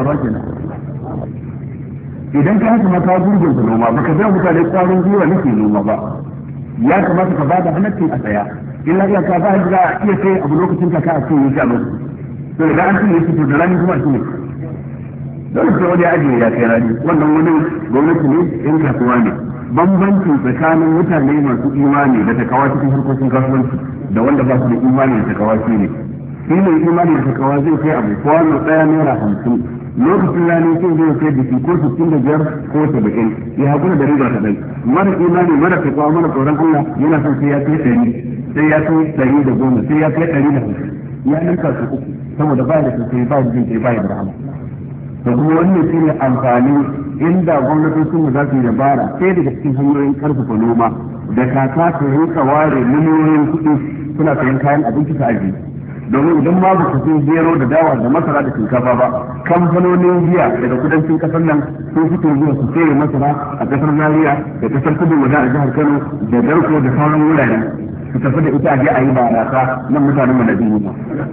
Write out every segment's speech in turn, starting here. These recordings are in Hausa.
idan ka haka mata gurgun da noma baka bai mutane kwarin gwiwa nake noma ba, ya kamata ka bada halaccin a tsaya illa iya ka ba da iya sai abu lokacin ka a ce yake a musu to idan an tuni to da rani kuma shine dole sai wani ajiye ya kai rani wannan wani gwamnati ne in kasuwa ne. Bambancin tsakanin mutane masu imani da takawa cikin harkokin kasuwanci da wanda ba su da imani da takawa shi ne imani da takawa zai kai abu kwano ɗaya naira 50 lokacin rani sai zai kai biki ko 65 ko 70 ya hakuna da riba kadai. Mara imani mara takawa mara tsoron Allah yana son sai ya kai 100 sai ya kai 110 sai ya kai 150 ya ninka su uku saboda ba da sosai ba da jin kai ba da rahama. da kuma wannan shine amfani inda gwamnatocin mu za su yi dabara sai daga cikin hanyoyin karfafa noma da kaka su rinka ware miliyoyin kuɗi suna sayan kayan abinci ta aji domin idan ma ba su gero da dawa da masara da shinkafa ba kamfanonin jiya daga kudancin kasar nan sun fito zuwa su saye masara a kasar Zaria da kasar Kudu wajen a jihar Kano da Darko da sauran wurare su tafi da ita a je a yi barasa nan mutanen mu da duniya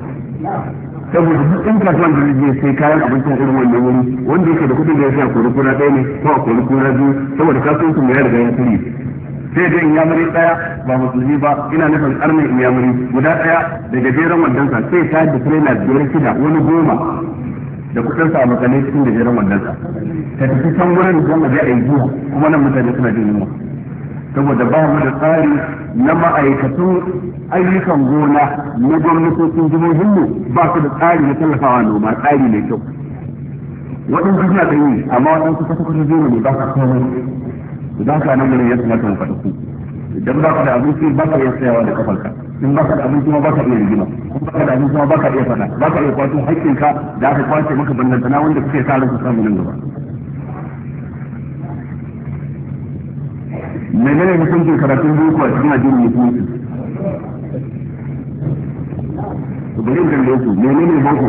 saboda duk ɗan kasuwan da zai sai kayan abincin irin wannan wuri wanda yake da kuɗin da ya sa kori kuna ɗaya ne ko a kori kuna biyu saboda kasuwancin mu ya riga ya turi sai dai inyamuri ɗaya ba musulmi ba ina nufin ƙarnin inyamuri guda ɗaya da gajeren wandonsa sai ta da trainer biyar shida wani 10 da kuɗinsa a makale cikin gajeren wandonsa ta tafi can wurin da zama a yi zuwa kuma nan mutane suna jin yunwa saboda ba mu da tsari na ma'aikatun ayyukan gona na gwamnatocin jihohinmu ba su da tsari na tallafawa noma tsari mai kyau waɗansu suna da yi amma waɗansu kwata-kwata zuwa ne ba sa komai idan ka nan gurin ya kamata mu faɗa ku idan ba ka da abinci ba ka iya tsayawa da kafarka in ba ka da abinci ma ba ka iya rigima in ba ka da abinci ma ba ka iya faɗa ba ka iya kwato haƙƙinka da aka kwace maka ballantana wanda kuke sa ran su samu nan gaba. menene hukuncin karatun boko a cikin addinin musulunci to bari in da su menene boko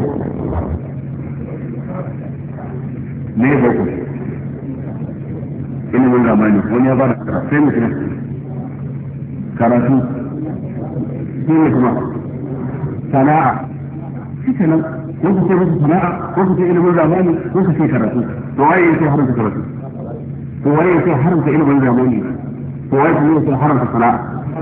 ne boko ilimin zamani wani ya bada sai mutum karatu shi ne kuma sana'a shi ke nan ko ku ce musu sana'a ko ku ce ilimin zamani ko ku ce karatu to waye yake haramta karatu to waye yake haramta ilimin zamani to waye yake haramta sana'a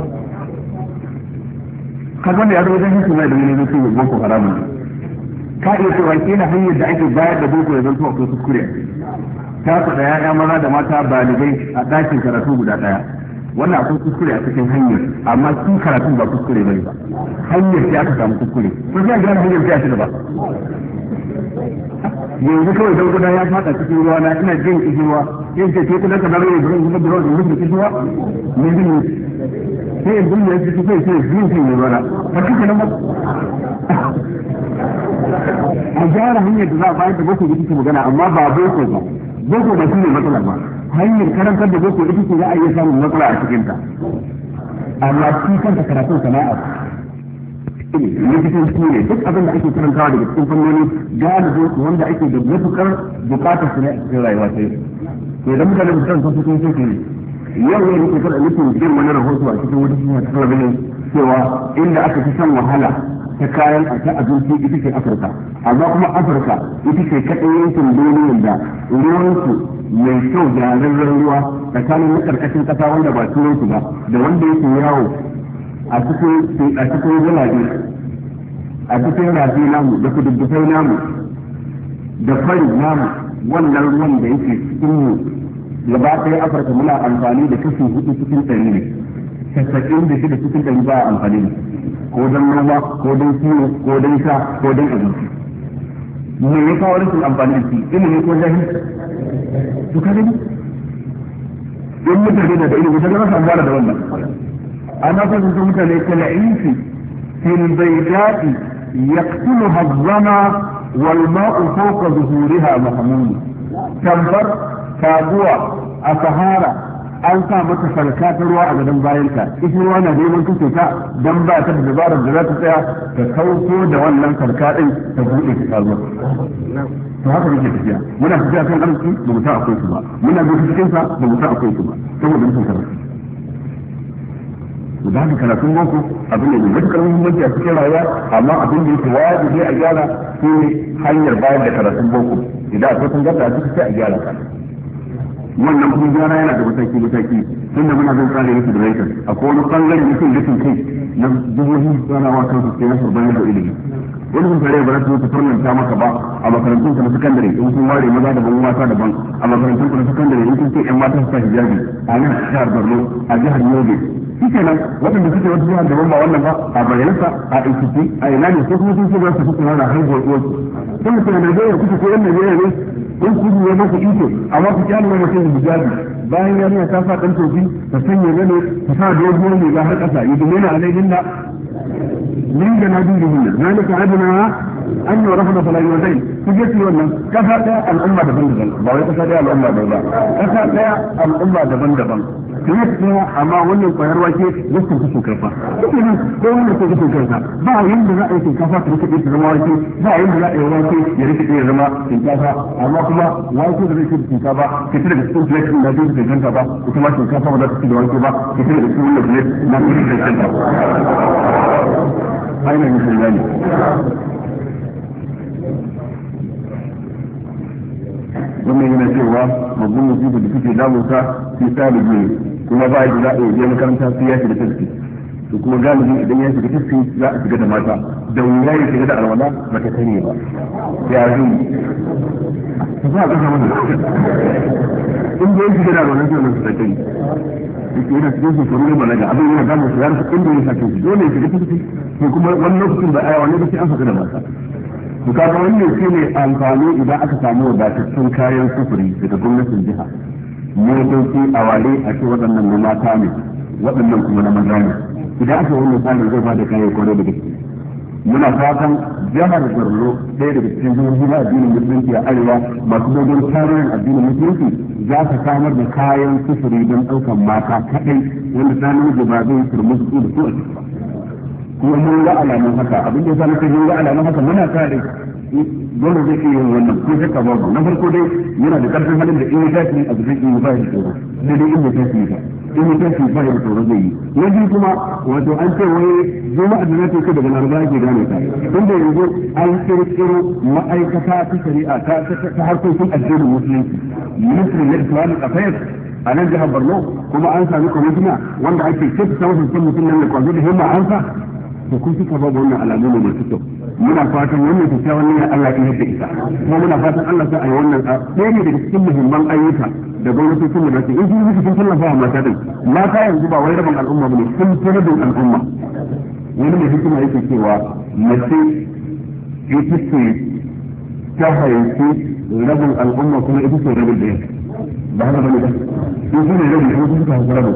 kaga ne ya zo wajen hikima da wani zai yi boko haramun ka iya cewa kila hanyar da ake bayar da boko ya zanto akwai kuskure ta ku da ya'ya maza da mata balibai a ɗakin karatu guda ɗaya wannan akwai kuskure a cikin hanyar amma sun karatun ba kuskure bai ba hanyar sai aka samu kuskure ko sai ga hanyar sai a shiga ba yanzu kawai dan guda ya fada cikin ruwa na ina jin kishirwa yin ce ke kula ka zama ne burin kuma burin da mutum kishirwa ne jin sai in bin da yake sai sai jin sai ne ruwa ba kike nan ba a gyara hanyar da za a bayar da boko ita ce magana amma ba boko ba boko ba shine matsala ba hanyar karantar da boko ita ce za a iya samun matsala a cikin ta amma shi kanta karatun sana'a likitan shi ne duk abin da ake karantawa daga cikin fannoni galibin wanda ake da matukar bukatar su ne a cikin rayuwa ta yau to idan mutane da kan sun fito sai ne yau ne nake kada nufin jin wani rahoto a cikin wani shi ta talabijin cewa inda aka fi shan wahala ta kayan ta abinci ita ce Afirka amma kuma Afirka ita ce kaɗai yankin duniyar da ruwansu mai kyau da rarren ruwa tsakanin na karkashin ƙasa wanda ba turansu ba da wanda yake yawo a cikin gulabe a cikin rafi namu da kududdufai namu da fari namu wannan ruwan da yake cikin mu gaba ɗaya Afirka muna amfani da kashi 4 cikin 100 ne 96 cikin 100 ba amfani da ko don noma ko don kiwo ko don sha ko don abinci me ya kawo rashin amfani da shi ilimi ko jahilci to ka gani in mutane da ilimi sai za su amfana da wannan ana son su mutane kala insi fil baydati yaqtuluha adh-dhama wal ma'u fawqa zuhuriha mahmud tambar taguwa a sahara an sa mata sarka ta ruwa a gadon bayanta ita ruwa na neman kashe ta dan ba ta da dabarar da za ta tsaya ta kauko da wannan sarka din ta buɗe ta ruwa to haka muke tafiya muna tafiya kan arziki ba mu ta akwai su ba muna bin cikin sa ba mu ta akwai su ba saboda mun karatu da haka karatun boko abin da mai matukar muhimmanci a cikin rayuwa amma abin da yake wajibi a gyara shi hanyar bayar da karatun boko idan akwai tangarda a cikin sai a gyara ka wannan kuma gyara yana da mataki tunda muna zan tsara yake da raitar akwai wani bangare na cin gashin kai na jihohin tsarawa kansu sai na surban da ilimi wani sun tare ba za su farlanta maka ba a makarantun ka na sakandare in sun ware maza daban mata daban a makarantun ka na sakandare in sun ce yan mata su sa hijabi a nan jihar Borno a jihar Yobe shike nan waɗanda suke wata jihar daban ba wannan ba a bayansa a Ekiti a ina ne ko kuma sun ce za su fi tsara haihuwar uwarsu sun mutum a Najeriya kuka ko yan Najeriya ne in kudu ya maka iko amma ku kyale wa mutum hijabi bayan yarinya ta sa ɗan tofi ta sanya zane ta sa dogon riga har ƙasa yi dumena alaihin da من جنابيرهن ذلك أدنى أن يعرفن فلا يؤذين تجد wannan kasa daya al'umma daban-daban ba wai kasa daya al'umma ba kasa daya al'umma daban-daban kuma kuma amma wannan kwayar wake yake kusa karfa kuma ko wannan ko kusa karfa ba yanda za a yi kafa ta rike ta zama wake ba yanda za a yi wake ya rike ya zama shinkafa amma kuma wake da rike shinkafa ke tare da cikin plate da zai rike kanta ba kuma shinkafa ba za ta ci da wake ba ke tare da cikin wannan plate na rike kanta ainihin musulmani wannan yana cewa babban musibu da suke damunsa sai talibi ne kuma ba ya za a yi makaranta sai ya shiga tafi to kuma galibin idan ya shiga tafi za a shiga da mata da wuya ya shiga da alwala ba ta kare ba ya zai ta za a kasa mana in da ya shiga da alwala sai su ta kare yake yana cikin shekaru ne balaga abin yana damun su ya rasa inda ya sake shi dole ya shiga tafi to kuma wani lokacin da aya wani lokaci an saka da mata to kaga wannan shi ne amfani idan aka samu wadatattun kayan sufuri daga gwamnatin jiha motoci a ware a ce waɗannan na mata ne waɗannan kuma na maza ne idan aka wannan tsarin zai ba da kayan kwarai da gaske muna fatan jihar Borno ɗaya daga cikin jihohi na addinin musulunci a arewa masu dogon tarihin addinin musulunci za ta samar da kayan sufuri don ɗaukar mata kaɗai wanda ta namiji ba zai turmusu da su a ciki ba kuma mun ga alamun haka abin da yasa mun ga alamun haka muna kare dole zai iya yin wannan ko shakka babu na farko dai yana da karfin halin da in ya tashi a cikin in ba shi tsoro sai dai in ya tashi ba in ya tashi ba ya tsoro zai yi na biyu kuma wato an ce wai juma'a da zai kai daga laraba ake gane ta tunda yanzu an kirkiro ma'aikata ta shari'a ta harkokin addinin musulunci ministry na islamic affairs a nan jihar Borno kuma an sami kwamitina wanda ake kyauta mutum mutum nan da kwazo da himma an sa da kun suka ba wannan alamu ne masu kyau muna fatan wannan kyakkyawan niyyar Allah ya yadda ita kuma muna fatan Allah sa a yi wannan ɗaya ne daga cikin muhimman ayyuka da gwamnatocin da nasu in sun yi sun tallafa wa mata din mata yanzu ba wai rabin al'umma bane sun fi rabin al'umma wani mai hikima yake cewa mace ita ce ta haifi rabin al'umma kuma ita ce rabin ɗaya ba haka bane ba in su ne rabin kuma suka haifi rabin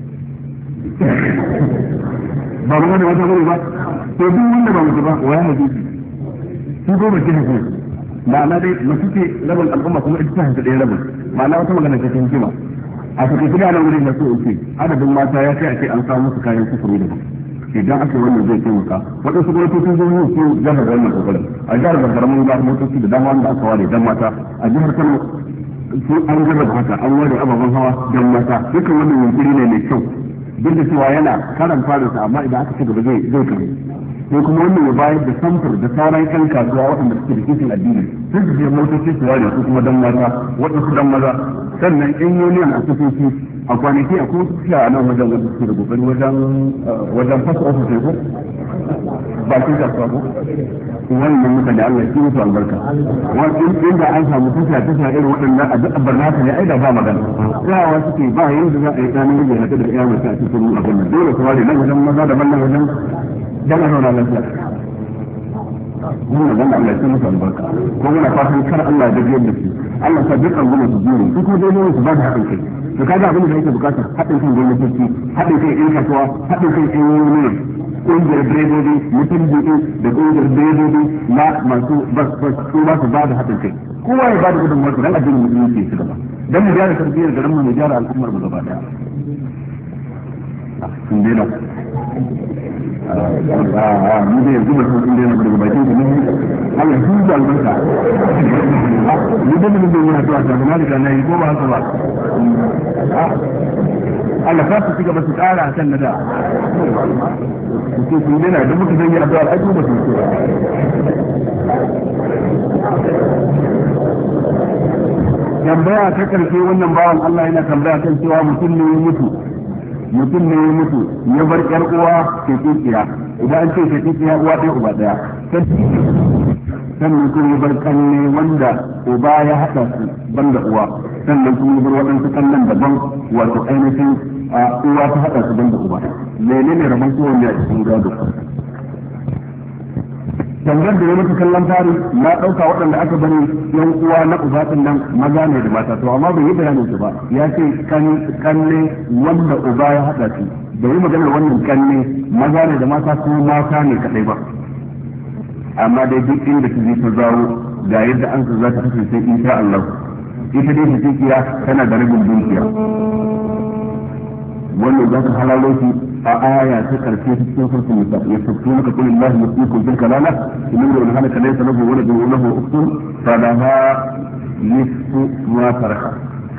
ba mu wani wata bane ba to duk wanda ba mutu ba wa ya haife shi ko ba kina ko ma'ana dai mace ce rabin al'umma kuma ita ta haifi ɗaya rabin ma'ana wata magana ce ta hikima a cikin gida nan wurin da so ce adadin mata ya kai a ce an samu musu kayan sufuri da idan aka wannan zai taimaka waɗansu gwamnatocin sun yi su jihar da wannan kokarin a jihar Zamfara mun ga motoci da dama wanda aka ware dan mata a jihar Kano sun an jarraba haka an ware ababen hawa dan mata dukkan wannan yunkuri ne mai kyau duk da cewa yana karan farinsa amma idan aka ci gaba zai kare sai kuma wannan ya bayar da samfur da sauran kan kasuwa waɗanda suke da kishin addini sun su je motoci su ware su kuma dan mata waɗansu dan maza sannan in union asibiti a kwanaki a kuma suke a nan wajen wanda suke da kokari wajen fasa ofis ko bakin kasuwa ko wannan mutane Allah shi musu albarka wannan inda an samu tasha irin waɗannan a duk barna ta ne ai da ba magana yawa suke ba yanda za a yi tsanin da haka da iya mace a cikin abin nan dole su ware nan wajen maza da nan wajen dan a zauna lafiya wannan dan Allah shi musu albarka ko muna fatan kar Allah ya gajiyar da su Allah sa dukkan gwamnati su jure su kuma dai su ba da haɗin kai to kaga abin da yake bukatar haɗin kan gwamnati haɗin kai in kasuwa haɗin kai in union ƙungiyar direbobi mutum buɗe da ƙungiyar direbobi na masu bas su ba su ba da haɗin kai kowa ya ba da gudunmuwar su dan addinin musulunci su gaba dan mu gyara tarbiyyar garin mu gyara al'ummar mu gaba daya sun daina mu da yanzu mutum sun daina daga bakin su ne Allah sun ji albarka da mun yi addu'a da mun da nayi ko ba haka ba Allah ka su cigaba su ƙara kan nada su ne na da muka yi addu'a ai ba su tambaya ta karshe wannan bawan Allah yana tambaya kan cewa mutum ne ya mutu ya bar ƴar uwa ke tsiya idan an ce ke tsiya uwa ɗaya uba ɗaya sannan kuma ya bar kanne wanda uba ya haɗa su banda uwa sannan kuma ya bar waɗansu kallon daban wato ainihin uwa ta haɗa su banda uba menene rabon kowanne a cikin gado tangar da ya mutu kallon fari na ɗauka waɗanda aka bani yan uwa na uba ɗin nan maza ne da mata to amma bai yi bayanin su ba ya ce kanne wanda uba ya haɗa su bai yi maganar wannan kanne maza ne da mata ko mata ne kaɗai ba amma dai duk inda su je ta zawo ga yadda an za ta kasance insha Allah ita dai hakikiya tana da rabin dukiya wannan za ta halalo shi a aya ta karshe cikin surfin nisa ya sabtu maka kullu Allah yusikum fil kalala inna man halaka laysa lahu waladun wa lahu ukhtun falaha nisfu ma taraka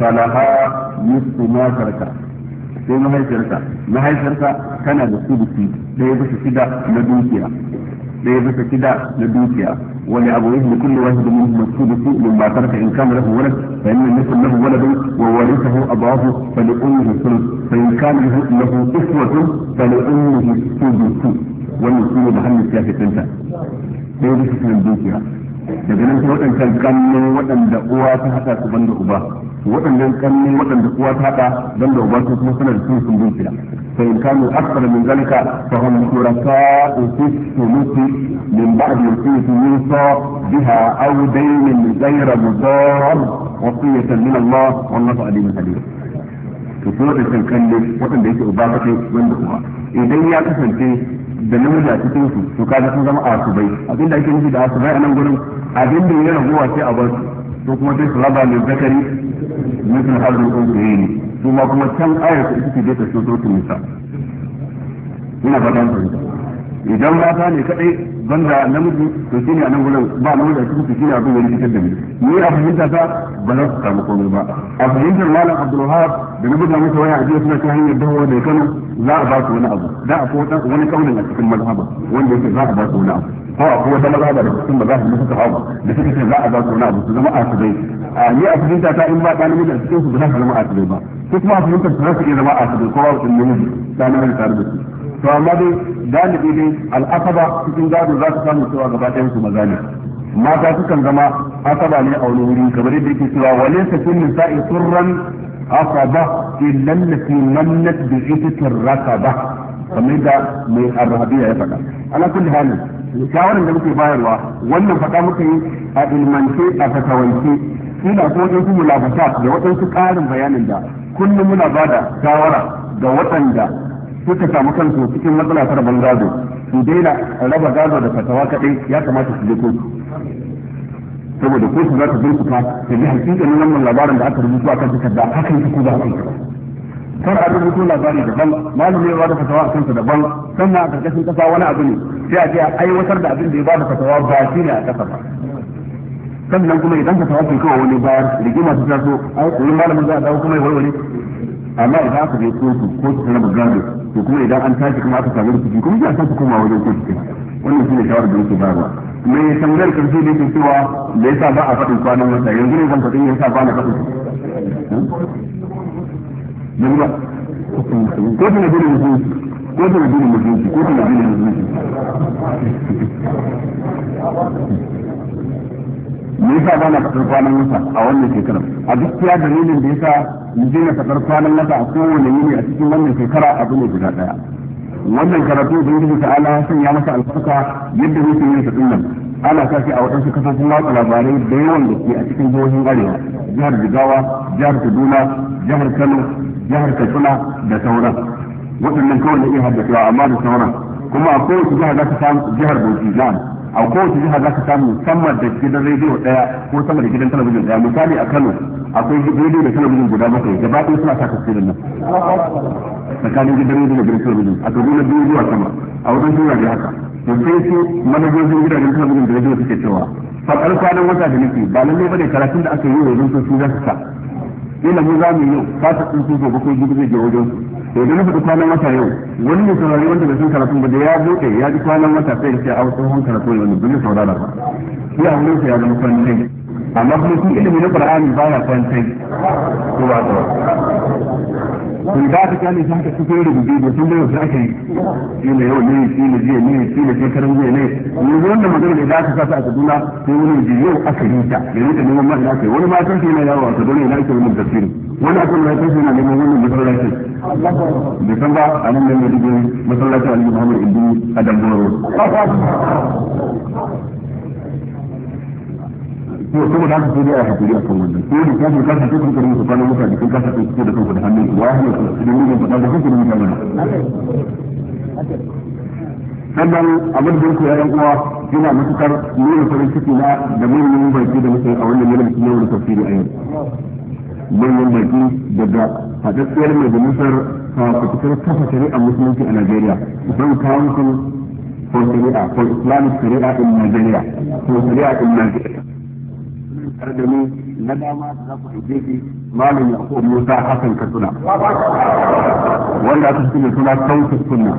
sai mahaifiyarka tana da sudusi ɗaya bisa shida na dukiya ولأبويه لكل واحد منهم السدس مما ترك إن كان له ولد فإن يكن له ولد وورثه أبواه فلأمه الثلث فإن كان له إخوة فلأمه السدس والنسيب محل السياسة تنسى sai da cikin dukiya daga nan sai waɗancan kanne waɗanda uwa ta haɗa su banda uba waɗannan kanne waɗanda uwa ta haɗa banda uba su kuma suna da sun dukiya fa in kanu akthara min zalika fa hum shuraka'u fi thuluthi min ba'di wasiyati yusa biha aw daynin ghayra mudar wasiyatan min Allah wallahu alimun halim to kuma da kanne waɗanda yake uba kace banda uba idan ya kasance da namiji a cikin su to kaga sun zama asubai abinda ake nufi da asubai a nan gurin abin da ya rabuwa sai a bar su kuma sai su raba mai zakari mutum harin unsuyi su ma kuma can ayar su ita ce da su so nisa ina fatan fahimta idan mata ne kadai banda namiji to shine a nan gurin ba namiji a cikin su shine abin da yake fitar da ni a fahimta ta ba za su samu komai ba a fahimtar malam Abdulwahab da na buga masa waya a jiya suna ta hanyar dawowa da Kano za a ba su wani abu da a ko wani kaunin a cikin mazhaba wanda yake za a ba su wani abu ko a wata mazhaba da cikin mazhaba da suka hawa da suka ce za a ba su wani abu su zama asibai a ni a fahimta ta in ba ɗan namiji a cikin su ba za su zama asibai ba ko kuma a fahimtar su za su iya zama asibai ko ba su namiji ta namiji tare da su to amma dai galibi dai al'asaba cikin gado za su samu cewa gaba ɗayan su maza ne mata sukan zama asaba ne a wani wuri kamar yadda yake cewa walaysa fil nisa'i surran asaba illa allati mannat bi ititir rakaba kamar da mai arhabiya ya faɗa ala kulli halin shawaran da muke bayarwa wannan faɗa muka yi a ilmance a fatawance ina ko wadansu mulafata da wadansu ƙarin bayanin da kullum muna bada shawara ga waɗanda suka samu kansu cikin matsala ta rabon gado su daina raba gado da fatawa kaɗai ya kamata su je kotu saboda kotu za ta bincika ta ji hakikanin wannan labarin da aka rubuta akan takarda haka yake ko ba haka yake kar a rubuto labari daban malami ya bada fatawa a kansa daban sannan a karkashin kasa wani abu ne sai a ce a aiwatar da abin da ya bada fatawa ba shi ne a kasa ba sannan kuma idan fatawa ke kawo wani bayar rigima ta taso ai wani malamin za a dawo kuma ya warware amma idan aka je kotu ta raba gado to kuma idan an tashi kuma aka samu rikici kuma ya sake koma wajen kotu kenan wannan shine shawara da yake bayarwa mai tambayar karshe da yake cewa da yasa ba a faɗin kwanan wata yanzu ne zan faɗin yasa ba na faɗin yanzu ba kotu na dole musulunci me yasa ba na faɗar kwanan wata a wannan shekarar a gaskiya dalilin da yasa mu daina faɗar kwanan wata a kowane yini a cikin wannan shekara abu ne guda ɗaya wannan karatu da yake ta'ala ya sanya masa albarka yadda muke yin sa dinnan ana sashi a waɗansu kafofin watsa labarai da yawan da ke a cikin jihohin arewa jihar Jigawa jihar Kaduna jihar Kano jihar Katsina da sauran waɗannan kawai na iya haddacewa amma da sauran kuma a kowace jihar za ka samu jihar Bauchi na'am a kowace jiha za ka samu musamman da gidan rediyo daya ko sama da gidan talabijin daya misali a Kano akwai rediyo da talabijin guda bakwai gaba ɗaya suna sa tafsirin nan tsakanin gidan rediyo da gidan talabijin a Kaduna biyu zuwa sama a wajen suna da haka to sai su manajojin gidajen talabijin da rediyo suke cewa faɗar kwanan wata da nake ba lalle bane karatun da aka yi wa yanzu su za su sa ila mu za mu yi yau ba ta tsinci gobe ko gidan zai je wajen to idan na faɗi kwanan wata yau wani ne saurari wanda bai san karatun ba da ya buɗe ya ji kwanan wata sai ya ce a tsohon karatu ne wanda bai saurara ba shi a wurin sa ya zama kwantai amma kuma shi ilimi na Qur'ani ba ya kwantai ko ba ta kun da ta kane shi haka cikin rubuce da sun da yau aka yi shi ne yau ne shi ne jiya ne shi ne shekaran jiya ne yanzu wannan magana da aka sa a Kaduna sai wani ji yau aka yi ta yanzu da neman ma'ana kai wani ma san shi na yawo a Kaduna ina ake wannan tafsiri wani akan da kai na neman wannan masallaci bai san ba a nan ne da masallaci Ali Muhammad Ibn Adam Boro to kuma da haka sai dai a hakuri akan wannan ko da kafin kasa ta kun karin su kana mutane kun kasa ta fito da kanku da hannun ku wa ne ku da mun faɗa da kanku da mutane sannan abin da yake yayan uwa yana matukar nuna farin ciki na da manyan baki da muke a wannan yana cikin yau da tafsiri a yau manyan baki daga hadaddiyar majalisar fitar kafa shari'a musulunci a Najeriya don council for Sharia for Islamic Sharia in Nigeria for Sharia in Nigeria da ni na dama da za ku ɗauke shi malam Yakubu Musa Hassan Katsina wanda aka fi suna sautin sunna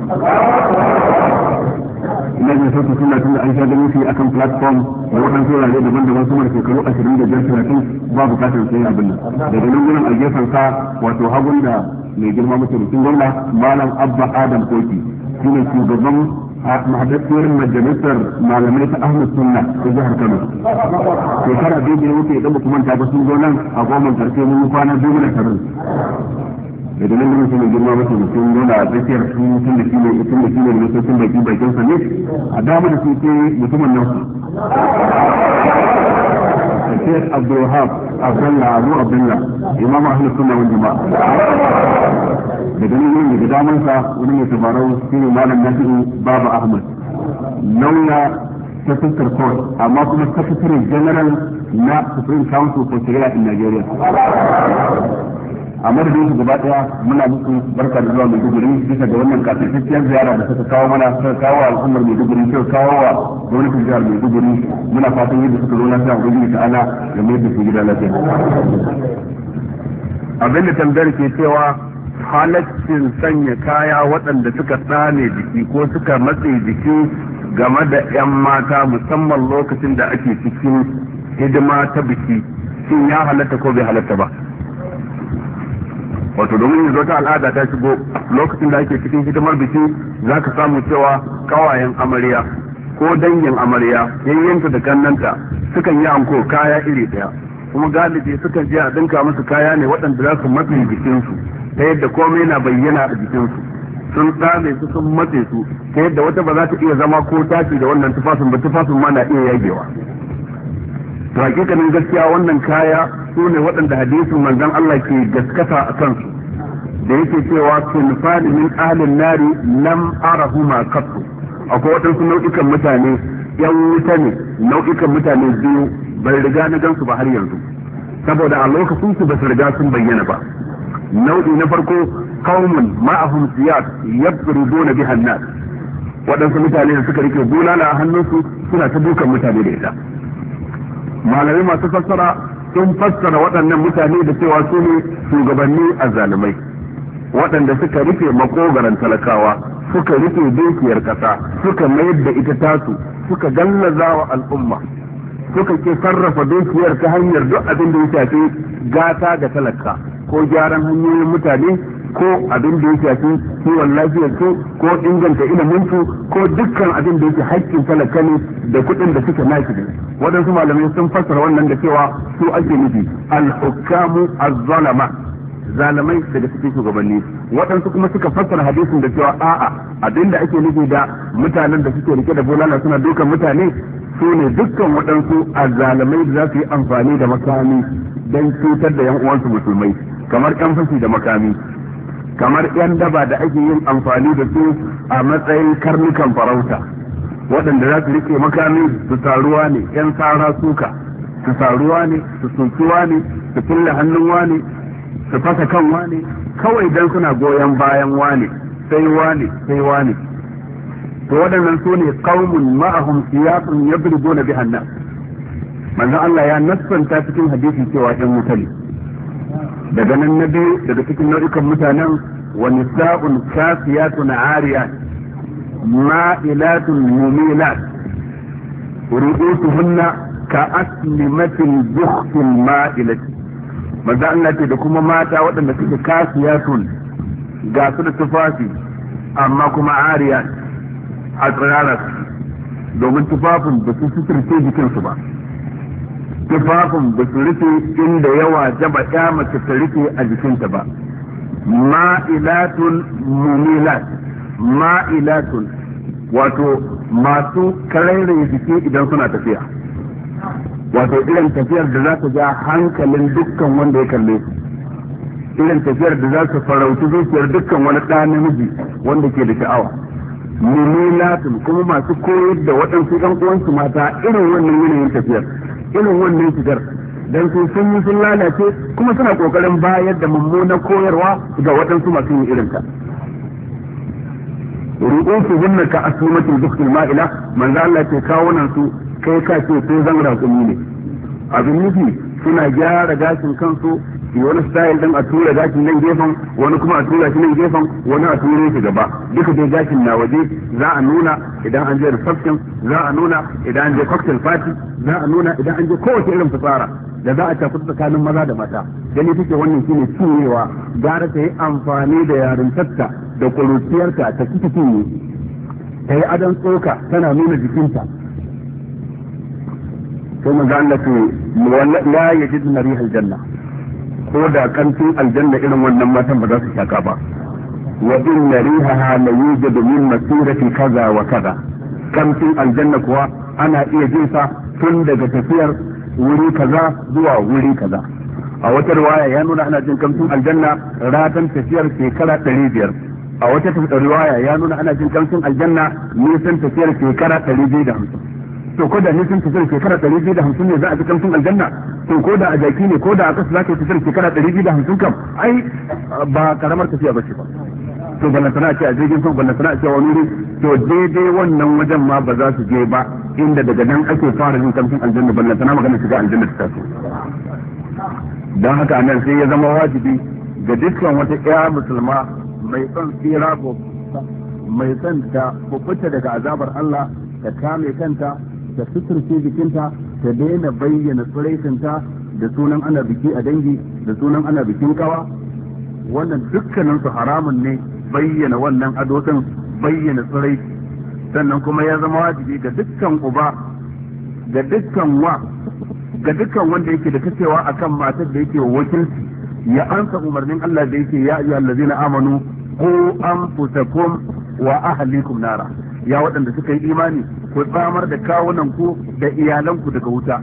ina jin sautin sunna tun da an sha ganin shi akan platform da waɗansu wurare daban-daban sama da shekaru 25-30 ba bukatar sai abin nan daga nan gurin a gefen sa wato hagun da mai girma mataimakin gwamna malam Abba Adam Koki shine shugaban mahadassiyar majalisar malamai ta Ahmad Sunna ta jihar Kano. Shekara biyu da wuce idan kuma ta ba sun zo nan a goma karshe mun kwana biyu da tarin. Daga nan gurin shine girma masa da sun zo a tsakiyar su tun da shine da sun baki bakin sa ne a dama da su ke mutumin nan su. Sheikh Abdul Wahab Abu Abdullah Imam Ahlus Sunna wal Jama'a. Daga nan yin da damansa wani mai tabarau shi ne malam Nafi'u Baba Ahmad lauya ta fuskar court amma kuma secretary general na Supreme Council for Sharia in Nigeria a madadin su gaba daya muna musu barka da zuwa Maiduguri bisa ga wannan kafin ziyara da suka kawo mana suka kawo al'ummar Maiduguri suka kawo wa gwamnatin jihar Maiduguri muna fatan yadda suka zo lafiya ubangiji ta'ala ya mai da su gida lafiya abin da tambayar ke cewa halaccin sanya kaya waɗanda suka tsane jiki ko suka matse jiki game da 'yan mata musamman lokacin da ake cikin hidima ta biki shin ya halatta ko bai halatta ba wato domin yanzu ta al'ada ta shigo lokacin da ake cikin hidimar biki za ka samu cewa kawayen amarya ko dangin amarya yayyanta da kannanta sukan yi anko kaya iri ɗaya kuma galibi sukan je a dinka musu kaya ne waɗanda za su matse jikinsu ta yadda komai na bayyana a jikinsu sun tsame su sun matse su ta yadda wata ba za ta iya zama ko tashi da wannan tufafin ba tufafin ma na iya yagewa to hakikanin gaskiya wannan kaya su ne waɗanda hadisin manzon Allah ke gaskata a kansu da yake cewa sunfani min ahlin nari lam arahuma qattu akwai waɗansu nau'ikan mutane yan wuta ne nau'ikan mutane biyu bai riga na gansu ba har yanzu saboda a lokacin su ba su riga sun bayyana ba nau'i na farko qaumun ma'ahum siyas yabriduna biha an-nas waɗansu mutane da suka rike bulala a hannunsu suna ta dukan mutane da ita malamai masu fassara sun fassara waɗannan mutane da cewa su ne shugabanni azzalumai waɗanda suka rufe makogaran talakawa suka rufe dukiyar ƙasa suka mayar da ita tasu suka gallaza wa al'umma suka ke sarrafa dukiyar ta hanyar duk abin da ya shafi gata ga talaka ko gyaran hanyoyin mutane ko abin da ya shafi kiwon lafiyar su ko inganta ilimin su ko dukkan abin da yake haƙƙin talaka ne da kuɗin da suke nashi ne waɗansu malamai sun fassara wannan da cewa su ake nufi al-hukamu az-zalama zalamai daga cikin shugabanni waɗansu kuma suka fassara hadisin da cewa a'a abin da ake nufi da mutanen da suke rike da bulala suna dukan mutane su ne dukkan waɗansu azzalamai da za su yi amfani da makami don cutar da yan uwansu musulmai kamar yan fashi da makami kamar yan daba da ake yin amfani da su a matsayin karnukan farauta waɗanda za su rike makami su taruwa ne yan tsara suka su taruwa ne su suntuwa ne su kulle hannun wani su fasa kan wani kawai dan suna goyon bayan wani sai wani sai wani to waɗannan su ne qaumun ma'ahum siyaqun yadribuna biha an-nas manzon Allah ya nassanta cikin hadisi cewa ɗan wuta ne. daga nan na biyu daga cikin nau'ikan mutanen wa nisa'un kasiyatun ariyat ma'ilatun mumilat ru'usuhunna ka aslimatil bukhtil ma'ilati. manzo Allah ce da kuma mata waɗanda suke kasiyatun ga su da tufafi amma kuma ariyat a tsirara domin tufafin da su suturce jikinsu ba, tufafin da su rufe inda yawa jaba ya mace ta rufe a jikinta ba. ma'ilatun mumilat, ma'ilatun wato masu karairaye jiki idan suna tafiya, wato irin tafiyar da za ta ja hankalin dukkan wanda ya kalle su, irin tafiyar da za su farauci zuciyar dukkan wani ɗa namiji wanda ke da sha'awa. mumilatun kuma masu koyar da waɗansu ɗan uwansu mata irin wannan yanayin tafiyar, irin wannan shigar, dan sun yi sun lalace kuma suna kokarin bayar da mummunan koyarwa ga waɗansu masu yin irinta. ru'usu hunna ka aslimatul bukhtil ma'ila, manzo Allah ce kawunan su kai ka ce sai zan raƙumi ne. abin nufi suna gyara gashin kansu, wani style din a tura gashin nan gefen, wani kuma a tura shi nan gefen, wani a ture shi gaba, duka dai gashin na waje. za a nuna idan an je reception, za a nuna idan an je cocktail party, za a nuna idan an je kowace irin fitsara da za a tafi tsakanin maza da mata. gani take wannan shine cinyewa, gara ta yi amfani da yarintarta da kuruciyarta ta kike cinye, ta yi adon tsoka tana nuna jikinta. sai manzo Allah ce la yajidna rihal janna, ko da kantin aljanna irin wannan matan ba za su shaka ba. wa inna rihaha la yujadu min masirati kaza wa kaza, kantin aljanna kuwa ana iya jin sa tun daga tafiyar wuri kaza zuwa wuri kaza. a wata riwaya ya nuna ana jin kamshin aljanna ratan tafiyar shekara 500. a wata riwaya ya nuna ana jin kamshin aljanna nisan tafiyar shekara 250. to ko da nisan tafiyar shekara 250 ne za a ji kamshin aljanna, to ko da a jaki ne ko da a kasa za ka tafiyar shekara 250 kam ai ba karamar tafiya ba ce ba. to ballantana a ce a jirgin sama, ballantana a ce wani wuri, to daidai wannan wajen ma ba za su je ba, inda daga nan ake fara jin kamshin aljanna, ballantana magana shiga aljanna ta taso. don haka nan sai ya zama wajibi ga dukkan wata ƴa musulma mai son tsira ko mai son ta kubuta daga azabar Allah, ta kame kanta, ta suturce jikinta, ta daina bayyana tsiraitinta da sunan ana biki a dangi, da sunan ana bikin kawa. wannan dukkanin su haramun ne, bayyana wannan ado din, bayyana tsiraiti. sannan kuma ya zama wajibi ga dukkan uba, ga dukkan ga dukkan wanda yake da kacewa akan matar da yake wakilci, ya ansa umarnin Allah da yake ya ayyuhal ladzina amanu qu anfusakum wa ahlikum nara, ya waɗanda suka yi imani ku tsamar da kawunan ku da iyalanku daga wuta.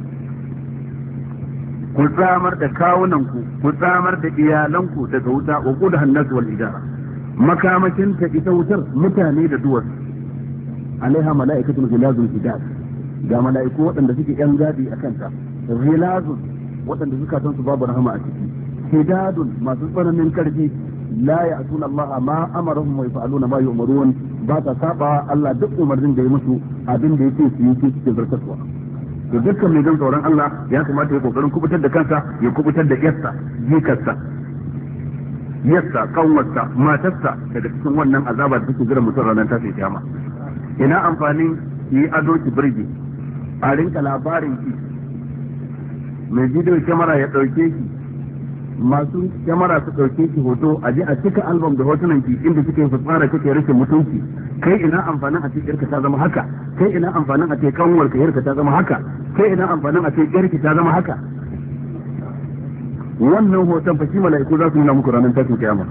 ku tsamar da kawunan ku tsamar da iyalanku daga wuta. wa qudha an-nas wal ijara, makamashin ta ita wutar mutane da duwar. alaiha mala'ikatun ghilazun shidad, ga mala'iku waɗanda suke yan gadi a kanta. ghilazun waɗanda suka san su babu rahama a ciki. shidadun masu tsananin karfi. la ya'tuna Allah ma amarahum wa yaf'aluna ma yu'marun, ba ta saba Allah duk umarnin da ya musu, abin da yake su yi cikin zartaswa. to dukkan mai jin tsoron Allah ya kamata ya kokarin kubutar da kansa, ya kubutar da yarsa, jikarsa, kanwarsa, matarsa daga cikin wannan azaba da take jira mutum ranar tashi kiyama. ina amfanin yi ado ki birge, a rinka labarin ki, mai bidiyo kyamara ya ɗauke ki, masu kyamara su ɗauke ki hoto, a je a cika album da hotunan ki inda kike fitsara kike rashin mutunci. kai ina amfanin a ce yarka ta zama haka, kai ina amfanin a ce kanwarka yarka ta zama haka, kai ina amfanin a ce yarki ta zama haka. wannan hoton fa shi mala'iku za su nuna muku ranar tashin kiyama.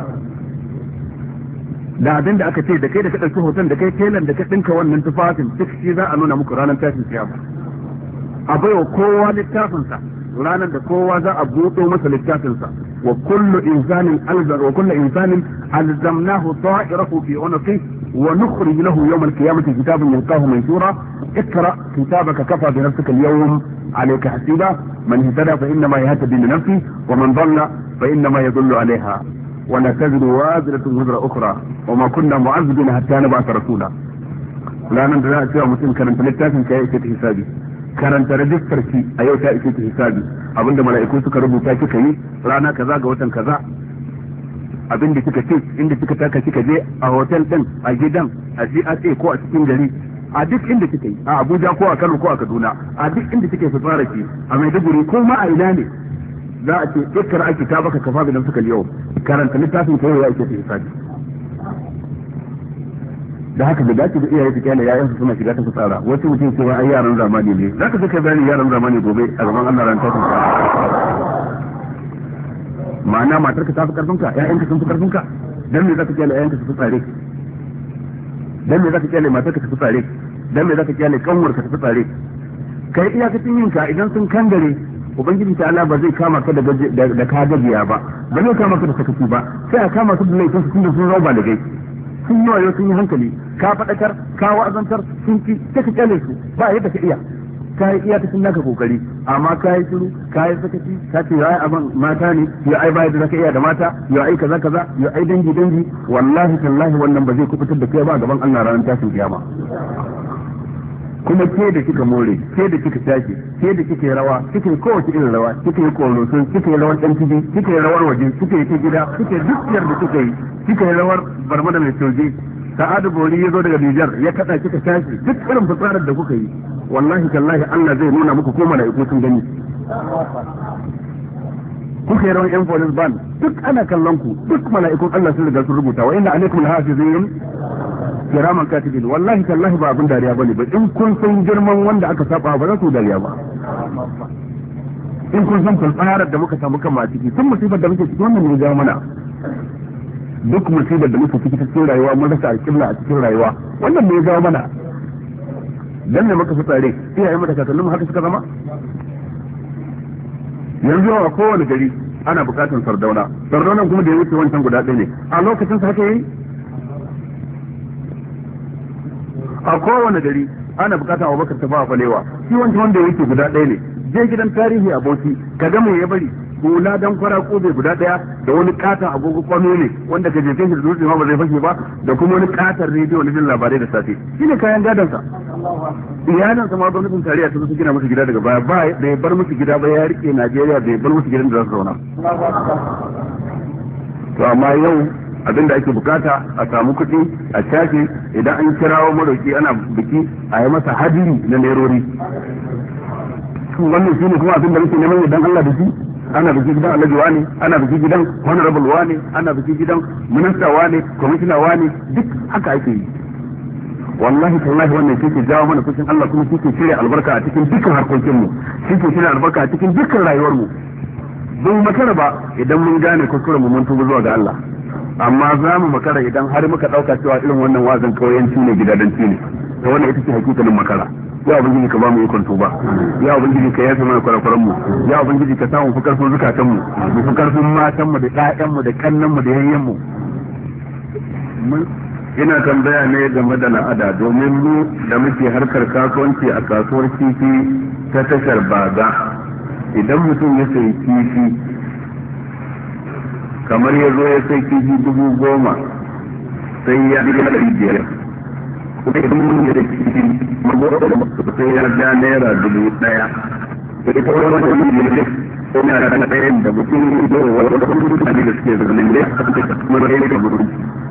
da abin da aka ce da kai da ka ɗauki hoton, da kai telan da ka ɗinka wannan tufafin, duk shi za a nuna muku ranar tashin kiyama. a baiwa kowa littafinsa ranar da kowa za a buɗo masa littafinsa. wa kullu insanin alzamnahu ta'irahu fi unqi wa nukhrij lahu yawm al-qiyamati kitaban yalqahu mansura. اقرأ كتابك كفى بنفسك اليوم عليك حسيبا من اهتدى فإنما يهتدي لنفسه ومن ضل فإنما يضل عليها ولا تزر وازرة وزر أخرى وما كنا معذبين حتى نبعث رسولا. لا نندرى أشياء مسلم كان انت للتاسم كأيكة حسابي karanta rajistar ki a yau ta ishe ki hisabi abinda mala'iku suka rubuta kika yi rana kaza ga watan kaza abinda kika ce inda kika taka kika je a hotel din a gidan a GRA ko a cikin gari a duk inda kika yi a Abuja ko a Kano ko a Kaduna a duk inda kike fitsara ki a Maiduguri ko ma a ina ne za a ce ikkar ake ta baka kafa da suka yau karanta littafin kai ya ake hisabi da haka da dace da iyaye su kyale yayansu suna shiga ta fitsara wasu mutum cewa ai yaran zamani ne zaka je ka bani yaran zamani gobe a gaban Allah ran ta ma'ana matar ka ta fi karfinka ƴaƴanka sun fi karfinka dan me zaka kyale ƴaƴanka su fitsare dan me zaka kyale matar ka ta fitsare dan me zaka kyale kanwar ka ta fitsare kai iyakacin yinka idan sun kangare ubangiji ta Allah ba zai kama ka da ka gajiya ba ba zai kama ka da sakaci ba sai a kama su da laifin su tunda sun rauba da gai sun yi wayo sun yi hankali ka faɗakar ka wa'azantar sun ci sai ka kyale su ba yadda ka iya ka yi iyakacin naka kokari amma ka yi shiru ka yi sakaci ka ce ya abin mata ne ya ai bayar da zaka iya da mata ya ai kaza kaza ya ai dangi wallahi tallahi wannan ba zai kubutar da kai ba gaban Allah ranar tashin kiyama kuma ke da kika more ke da kika tashi ke da kike rawa kike kowace irin rawa kike koroso kike rawar dan tibi kike rawar waje kike ta gida kike dukiyar da kike yi kike rawar barmada mai soje Sa'adu Bori ya zo daga Nijar ya kada kika tashi duk irin fitsarar da kuka yi wallahi tallahi Allah zai nuna muku ko mala'iku sun gani kuka yi rawan yan police band duk ana kallon ku duk mala'ikun Allah sun riga sun rubuta wa inna alaikum lahafizin kiraman katibin wallahi tallahi ba abin dariya bane ba in kun san girman wanda aka saba ba za ku dariya ba in kun san falsarar da muka samu kan ma ciki tun musibar da muke ciki wannan ne ga mana duk musibar da muke ciki cikin rayuwa mun rasa alƙibla a cikin rayuwa wannan ne ga mana dan ne muka fitsare iyayen mu da kakannin mu haka suka zama yanzu a kowane gari ana bukatun sardaunan kuma da ya wuce wancan guda ɗaya ne a lokacin sa haka yi a kowane gari ana bukata Abubakar Tafawa Balewa shi wancan wanda yake guda ɗaya ne je gidan tarihi a Bauchi ka ga me ya bari hula dan kwara kobe guda ɗaya da wani katon agogo kwano ne wanda ka jefe shi da dutse ma ba zai fashe ba da kuma wani katon rediyo na jin labarai da safe shine kayan gadon sa iyalan sa ma gwamnatin tarayya ta zo gina musu gida daga baya ba bai bar musu gida ba ya rike Najeriya bai bar musu gidan da za su zauna to amma yau abinda ake bukata a samu kuɗi a tashi idan an kirawo madauki ana biki a yi masa hadiri na nerori wannan shine kuma abinda muke neman idan Allah da shi ana biki gidan Alhaji wani ana biki gidan honorable wani ana biki gidan minista wani commissioner wani duk haka ake yi wallahi tallahi wannan shi ke jawo mana fushin Allah kuma shi ke cire albarka a cikin dukkan harkokin mu shi ke cire albarka a cikin dukkan rayuwar mu don makara ba idan mun gane kuskuren mu mun tuba zuwa ga Allah amma za mu makara idan har muka dauka cewa irin wannan wazan kauyanci ne gidadanci ne to wannan ita ce hakikalin makara ya ubangiji ka ba mu ikon tuba ya ubangiji ka yafe mana kurakuran mu ya ubangiji ka samu fi karfin zukatan mu mu fi karfin matan mu da ƴaƴan mu da kannan mu da yayyen mu ina tambaya ne game da al'ada domin mu da muke harkar kasuwanci a kasuwar kifi ta tashar baga idan mutum ya sayi kifi kamar ya zo ya sai kifi 10,000 sai ya biya 500 kuma idan mun yi da kifi sai ya ja naira 1,000 da ita wani wani ne ko na da ɗayan da mutum ya zo wani mutane da suke zanen da ya kasance kuma da ya gudu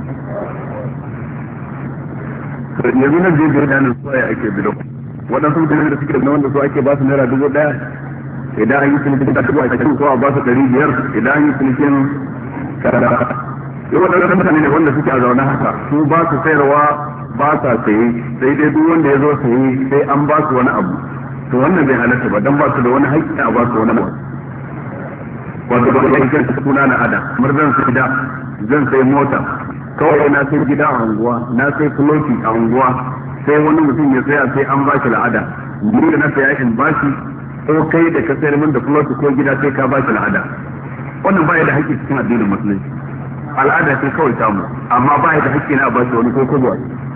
yanzu nan zai gari danin soya ake bido waɗansu mutane da suke da wanda su ake ba su naira 1,000 idan an yi cinikin da dubu a cikin ko a ba su 500 idan an yi cinikin kada yau waɗansu mutane ne wanda suke a zaune haka su ba su sayarwa ba sa saye sai dai duk wanda ya zo saye sai an ba su wani abu to wannan bai halatta ba dan ba su da wani haƙƙi a ba su wani abu wato ba ya kira suna na ada kamar zan sai da zan sai mota kawai na sai gida a unguwa na sai floti a unguwa sai wani mutum ya tsaya sai an bashi la'ada ni da na saya in bashi ko kai da ka sayar min da floti ko gida sai ka bashi la'ada wannan baya da haƙƙi cikin addinin musulunci al'ada sai kawai samu amma baya da haƙƙi na bashi wani ko kobo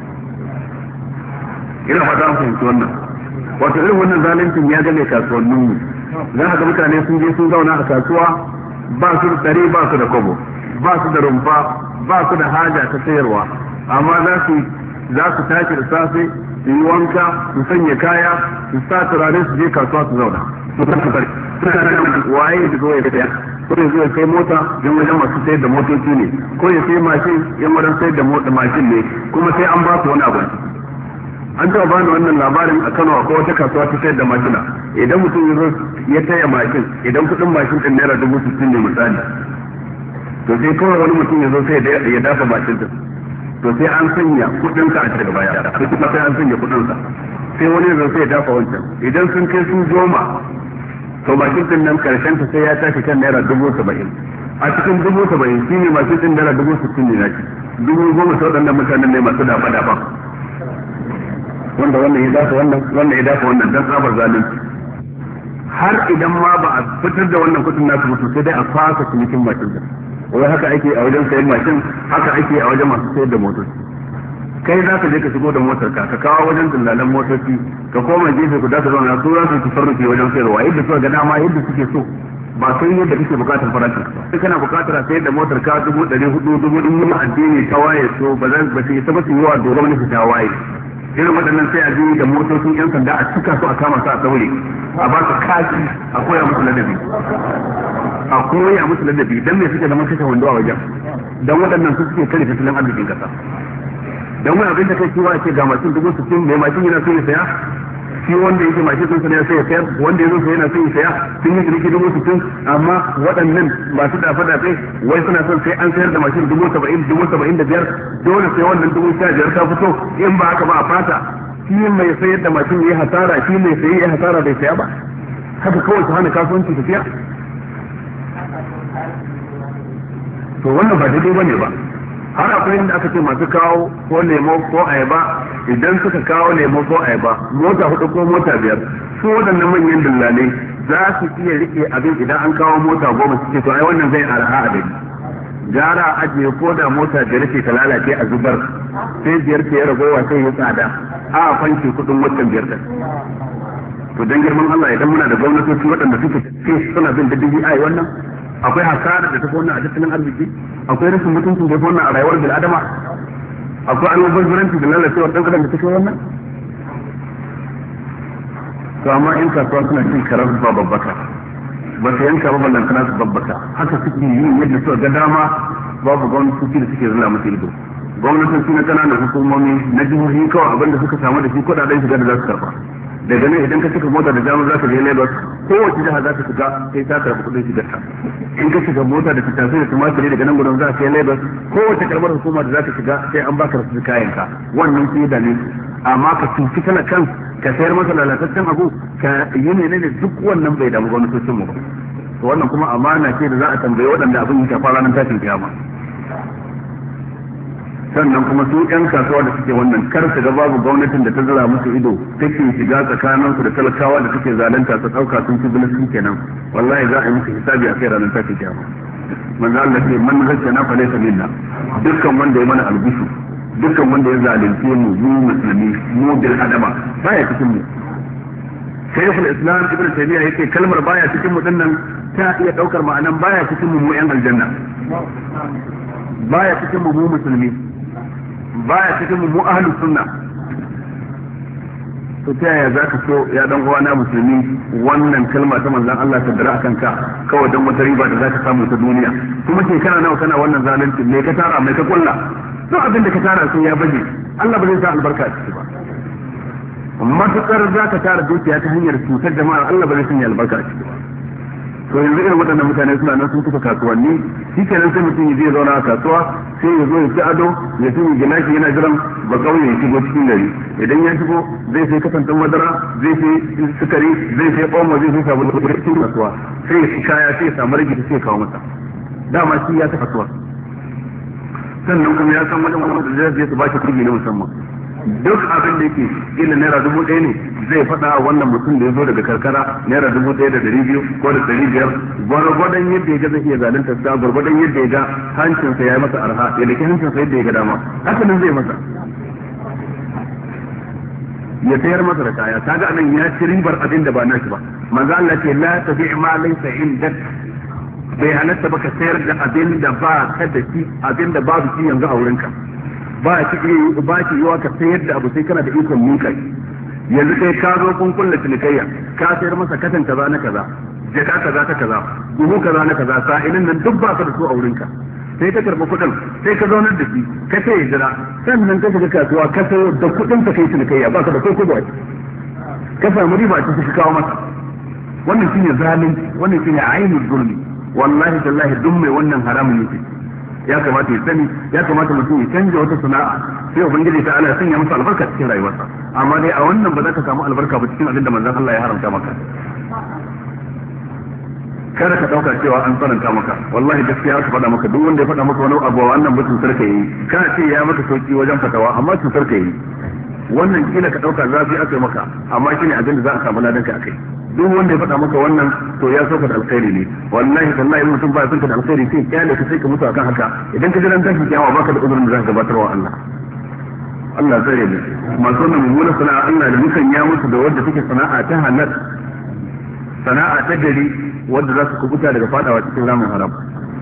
ina fata an fahimci wannan wato irin wannan zaluncin ya game kasuwannin mu za ka ga mutane sun je sun zauna a kasuwa ba su da tsare ba su da kobo ba su da rumfa ba su da haja ta sayarwa amma za su za su tashi da safe su yi wanka su sanya kaya su sa turare su je kasuwa su zauna su tafi waye da zo ya tsaya ko ya zo ya sai mota yan wajen masu sayar da motoci ne ko ya sai mashin yan wajen sayar da mashin ne kuma sai an ba su wani abu an taɓa bani wannan labarin a Kano akwai wata kasuwa ta sayar da mashina idan mutum ya zo ya taya mashin idan kuɗin mashin ɗin naira 60,000 ne misali to sai kawai wani mutum ya zo sai ya dafa mashin ɗin to sai an sanya kuɗinsa a cikin baya sai kuma sai an sanya kuɗinsa sai wani ya zo sai ya dafa wancan idan sun kai su 10 to mashin ɗin nan karshen ta sai ya tashi kan naira 70,000 a cikin 70,000 shine mashin ɗin naira 60,000 ne na ci 10,000 ta waɗannan mutanen ne masu dafa wanda wannan ya dafa wannan ya dafa wannan dan tsabar zalunci har idan ma ba a fitar da wannan kudin nasu mutu sai dai a fasa cinikin mashin din wai haka ake a wajen sayan mashin haka ake a wajen masu sayar da motoci kai za ka je ka shigo da motar ka kawo wajen dillalan motoci ka koma gefe ku da ka zauna su za su tasarrufi wajen sayarwa yadda suka ga dama yadda suke so ba sai yadda kake bukatar farashin sai kana bukatar a sayar da motar ka 400,000 in yi addini ta waye so ba sai ta ba su yi wa gwamnati ta waye irin waɗannan sai a je da motocin 'yan sanda a cika su a kama su a daure a ba su kashi a koya musu ladabi dan me suke zama kashe wando a wajen dan waɗannan su suke kare tattalin arzikin kasa dan wani abin da kai kiwa ce ga mashin 60,000 mai mashin yana so ya saya shi wanda yake mashin sun sana sai ya sayar wanda yazo sai yana so ya saya sun yi ciniki 60,000 amma waɗannan masu dafe wai suna son sai an sayar da mashin 70,000 dole sai wannan 15,000 ta fito in ba haka ba a fata shi mai sayar da mashin yayi hasara shi mai sayi yayi hasara bai saya ba haka kawai su hana kasuwanci tafiya to wannan ba daidai bane ba har akwai inda aka ce masu kawo ko lemo ko ayaba idan suka kawo lemo ko ayaba mota 4 ko mota 5 su waɗannan manyan dillalai za su iya rike abin idan an kawo mota 10 suke to ai wannan zai arha a gari gara ajiye ko da mota da rike ta lalace a zubar sai biyar ta ya ragowa sai ya tsada a fanki kudin watan biyar da to dan girman Allah idan muna da gwamnatoci waɗanda suke suna bin diddigi ai wannan akwai hasara da ta fi wannan a tattalin arziki akwai rashin mutuncin da ta wannan a rayuwar bil adama akwai almubazzaranci da lalacewar dan adam da ta fi wannan to amma in kasuwa suna cin karar ba babbaka ba su yanka ba ballantana su babbaka haka suke yi yadda suka ga dama babu gwamnatoci da suke zula musu ido gwamnatoci na kananan hukumomi na jihohi kawai abinda suka samu da shi kudaden shiga da za su karba daga nan idan ka cika mota da jamus za ka je Lagos kowace jiha za ka shiga sai ta karɓi kuɗin shigar ta in ka shiga mota da tattasai da tumatiri daga nan gudun za ka yi Lagos kowace karamar hukuma da za ka shiga sai an baka rasu kayan ka wannan sai da ne amma ka cuci kana kan ka sayar masa lalataccen abu ka yi ne duk wannan bai damu gwamnatocin mu ba to wannan kuma amana ce da za a tambaye waɗanda abin ya shafa ranar tashin kiyama sannan kuma su yan kasuwa da suke wannan kar su ga babu gwamnatin da ta zura musu ido take shiga tsakanin su da talakawa da suke zalunta su dauka sun ci bilis kenan wallahi za a yi musu hisabi a kai ranar tashin kiyama manzo Allah ce man zakkana fa laysa minna dukkan wanda ya mana albishu dukkan wanda ya zalunce mu musulmi mu bil adama baya cikin mu Shaykhul Islam Ibn Taymiyyah yake kalmar baya cikin mu dinnan ta iya daukar ma'anan baya cikin mu yan aljanna baya cikin mu musulmi baya cikin mu ahlus sunna to ta yaya zaka so ya dan uwa na musulmi wannan kalma ta manzon Allah ta dara akan ka kawai dan wata riba da zaka samu ta duniya kuma shekara nawa kana wannan zalunci me ka tara mai ka kulla to abin da ka tara sai ya baje Allah ba zai sa albarka a ciki ba matukar zaka tara dukiya ta hanyar cutar jama'a Allah ba zai sanya albarka a ciki ba to yanzu irin waɗannan mutane suna nan sun kusa kasuwanni shi kenan sai mutum ya je zauna a kasuwa sai ya zo ya ci ado ya ci ya gina shi yana jiran ba kauye ya shigo cikin gari idan ya shigo zai sai kasantan madara zai sai sukari zai sai omo zai sai sabon da cikin kasuwa sai ya kaya sai ya samu rage sai ya kawo masa dama shi ya ta kasuwa sannan kuma ya san wajen wanda zai su ba shi kuɗi na musamman duk abin da yake ila naira 1,000 ne zai faɗa wannan mutum da ya zo daga karkara naira 1,200 ko da 500 gwargwadon yadda ya ga zai iya zalunta sa gwargwadon yadda ya ga hancinsa ya yi masa arha ya dake hancinsa yadda ya ga dama haka nan zai masa ya sayar masa da kaya kaga anan ya ci ribar abin da ba nashi ba manzo Allah ce la tabi' ma laysa indak bai halatta baka sayar da abin da ba ka da shi abin da babu shi yanzu a wurinka ba ki yiwa ka sayar da abu sai kana da ikon mika yanzu sai ka zo kun kulla cinikayya ka sayar masa katan kaza na kaza jaka kaza ta kaza buhu kaza na kaza sa'ilin nan duk ba ka da su a wurinka sai ka karɓi kuɗin sai ka zaunar da shi ka ce ya jira sannan ka shiga kasuwa ka sayo da kuɗin ka kai cinikayya ba ka da ko kuɗi ka samu riba ta ka kawo masa wannan shine zalunci wannan shine ainul zulmi wallahi tallahi duk mai wannan haramun yake ya kamata ya sani ya kamata mutum ya canja wata sana'a sai ubangiji ta Allah sanya masa albarka cikin rayuwarsa amma dai a wannan ba za ka samu albarka ba cikin abin da manzon Allah ya haramta maka kada ka dauka cewa an tsananta maka wallahi gaskiya aka faɗa maka duk wanda ya faɗa maka wani abu wannan ba cutar ka yi kana ce ya maka sauki wajen fatawa amma cutar ka yi wannan kila ka dauka zafi aka yi maka amma shine abin da za a samu ladan ka akai duk wanda ya faɗa maka wannan to ya sauka da alkhairi ne wallahi tallahi mutum ba ya sauka da alkhairi sai kyale ka sai ka mutu akan haka idan ka ji ran tashi kiyama baka da uzurin da za ka gabatar wa Allah Allah tsare ne masu wannan mummunan sana'a Allah da mukan ya musu da wadda take sana'a ta halal sana'a ta gari wadda za su kubuta daga fadawa cikin ramin haram